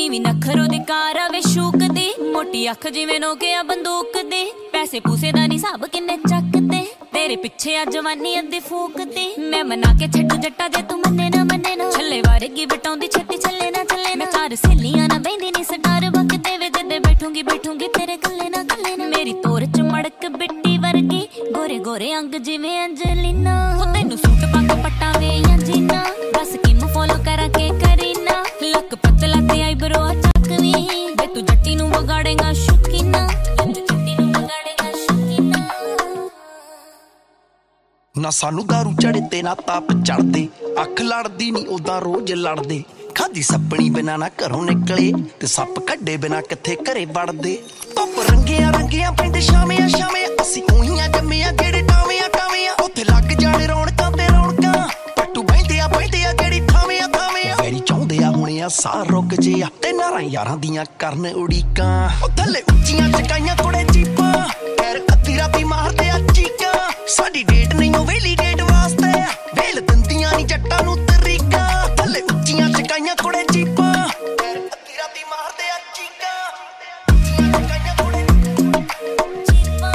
ਨੀਵੀਂ ਨਖਰੋ ਦੀ ਕਾਰ ਆਵੇ ਸ਼ੂਕ ਦੀ, ਮੋਟੀ ਅੱਖ ਜਿਵੇਂ ਨੋਕਿਆ ਬੰਦੂਕ ਦੀ, ਪੈਸੇ ਪੂਸੇ ਦਾ ਨੀ ਹਿਸਾਬ ਕਿੰਨੇ ਚੱਕਦੇ, ਤੇਰੇ ਪਿੱਛੇ ਆ ਜਵਾਨੀ ਅੱਧੀ ਫੂਕਦੀ। ਮੈਂ ਮਨਾ ਕੇ ਛੱਡੂ ਜੱਟਾ ਜੇ ਤੂੰ ਮੰਨੇ ਨਾ ਛੱਲੇ ਵਾਰਗੀ ਬਟਾਉਂਦੀ ਛੇਤੀ ਚੱਲੇ ਨਾ ਮੈਂ ਘਰ ਸਹੇਲੀਆਂ ਨਾ ਬਹਿੰਦੀ ਨੀ ਸਟਾਰ ਬਕਦੇ ਵੇ ਜਦੇ ਬੈਠੂੰਗੀ ਤੇਰੇ ਗੱਲੇ ਨਾ ਮੇਰੀ ਤੋਰ ਚ ਮੜਕ ਬਿੱਟੀ ਵਰਗੀ, ਗੋਰੇ ਗੋਰੇ ਅੰਗ ਜਿਵੇਂ ਅੰਜਲੀਨਾ, ਉਹ ਤੈਨੂੰ ਸੂਟ ਪਾ ਕੇ ਪੱਟਾਂ ਵੇ ਜਾਂ ਜੀਨਾ, ਬਸ ਕਿਮ ਫੋਲੋ ਕਰਾਂ ਕੇ ਕਰੀਨਾ, ਲੱਕ ਪਤਲਾ ਤੇ ਆਈਬਰੋ ਚੱਕਵੀਂ ਵੇ ਤੂੰ ਜੱਟੀ ਨੂੰ ਵਿਗਾੜੇਗਾ ਸ਼ੁਕੀਨਾ, ਨਾ ਸਾਨੂੰ ਦਾਰੂ ਚੜੇ ਤੇ ਨਾ ਤਾਪ ਚੜਦੇ, ਅੱਖ ਲੜਦੀ ਨੀ ਉਦਾਂ ਰੋਜ਼ ਲੜਦੇ, ਖਾਦੀ ਸੱਪਣੀ ਬਿਨਾ ਨਾ ਘਰੋਂ ਨਿਕਲੇ ਤੇ ਸੱਪ ਕੱਢੇ ਬਿਨਾ ਕਿੱਥੇ ਘਰੇ ਵੜਦੇ, ਧੁੱਪ ਰੰਗੀਆਂ ਪੈਂਦੇ ਸ਼ਾਮਿਆਂ ਅਸੀਂ ਉਹੀਆਂ ਜੰਮੀਆਂ ਜਿਹੜੇ ਟਾਵਿਆਂ ਉੱਥੇ ਲੱਗ ਜਾਣੇ ਰੌਣਕਾਂ ਤੇ ਰੌਣਕਾਂ, ਪੱਟੂ ਬਹਿੰਦੇ ਆ ਜਿਹੜੀ ਥਾਵਿਆਂ ਮੇਰੀ ਚਾਹੁੰਦੇ ਆ ਹੁਣੇ ਆ ਸਾਹ ਰੁਕ ਜੇ ਆ ਤੇ ਨਾਰਾਂ ਯਾਰਾਂ ਦੀਆਂ ਕਰਨ ਉਡੀਕਾਂ, ਉਹ ਥੱਲੇ ਉੱਚੀਆਂ ਚਕਾਈਆਂ ਕੁੜੇ ਚੀਪਾਂ ਪੈਰ ਅੱਧੀ ਰਾਤੀ ਮਾਰਦੇ ਆ ਚੀਕਾਂ, ਸਾਡੀ ਡੇਟ ਨਹੀਂ ਉਹ ਵੇਲੀ ਡੇਟ ਵਾਸਤੇ ਵੇਲ ਦਿੰਦੀਆਂ ਨੀ ਜੱਟਾਂ ਨੂੰ ਤਰੀਕਾਂ, ਥੱਲੇ ਉੱਚੀਆਂ ਚਕਾਈਆਂ ਕੁੜੇ ਚੀਪਾਂ ਪੈਰ ਅੱਧੀ ਰਾਤੀ ਮਾਰਦੇ ਆ ਚੀਕਾਂ, ਉੱਚੀਆਂ ਚਕਾਈਆਂ ਕੁੜੇ ਚੀਪਾਂ,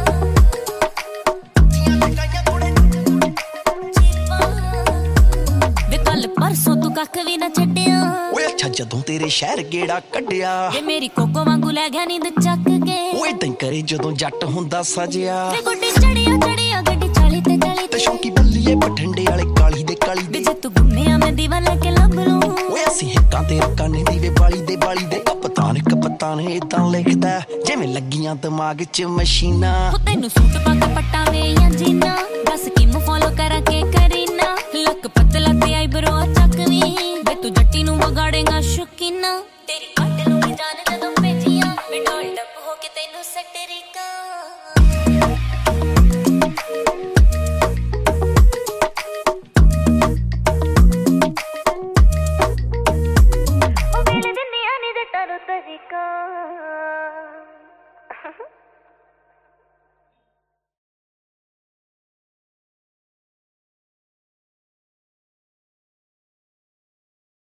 ਉੱਚੀਆਂ ਚਕਾਈਆਂ ਕੁੜੇ ਚੀਪਾਂ। ਵੇ ਕੱਲ ਪਰਸੋਂ ਤੂੰ ਕੱਖ ਵੀ ਨਾ ਛੱਡਿਆ, ਓਏ ਅੱਛਾ ਜਦੋਂ ਤੇਰੇ ਸ਼ਹਿਰ ਗੇੜਾ ਕੱਢਿਆ, ਵੇ ਮੇਰੀ ਕੋਕੋ ਵਾਂਗੂ ਲੈ ਗਿਆ ਨੀਂਦ ਚੱਕ ਕੇ, ਓਏ ਏਦਾਂ ਕਰੇ ਜਦੋਂ ਜੱਟ ਹੁੰਦਾ ਸਜਿਆ, ਵੇ ਗੁੱਡੀ ਚੜਿਆ ਗੱਡੀ 40 ਤੇ ਸ਼ੌਂਕੀ ਬੱਲੀਏ ਬਠਿੰਡੇ ਵਾਲੇ ਕਾਲੀ ਦੇ ਵੇ ਜੇ ਤੂੰ ਗੁੰਮਿਆ ਮੈਂ ਦੀਵਾ ਲੈ ਕੇ ਲੱਭ ਲੂੰ, ਓਏ ਅਸੀਂ ਹਿੱਕਾਂ ਤੇ ਰਕਾਨੇ ਦੀ ਵੇ ਬਾਲੀ ਦੇ ਕਪਤਾਨ ਏਦਾਂ ਲਿਖਦਾ ਜਿਵੇਂ ਲੱਗੀਆਂ ਦਿਮਾਗ 'ਚ ਮਸ਼ੀਨਾਂ, ਉਹ ਤੈਨੂੰ ਸੂਟ ਪਾ ਕੇ ਪੱਟਾਂ ਵੇ ਜਾਂ ਜੀਨਾ, ਬਸ ਕਿਮ ਫੋਲੋ ਕਰਾਂ ਕੇ ਕਰੀ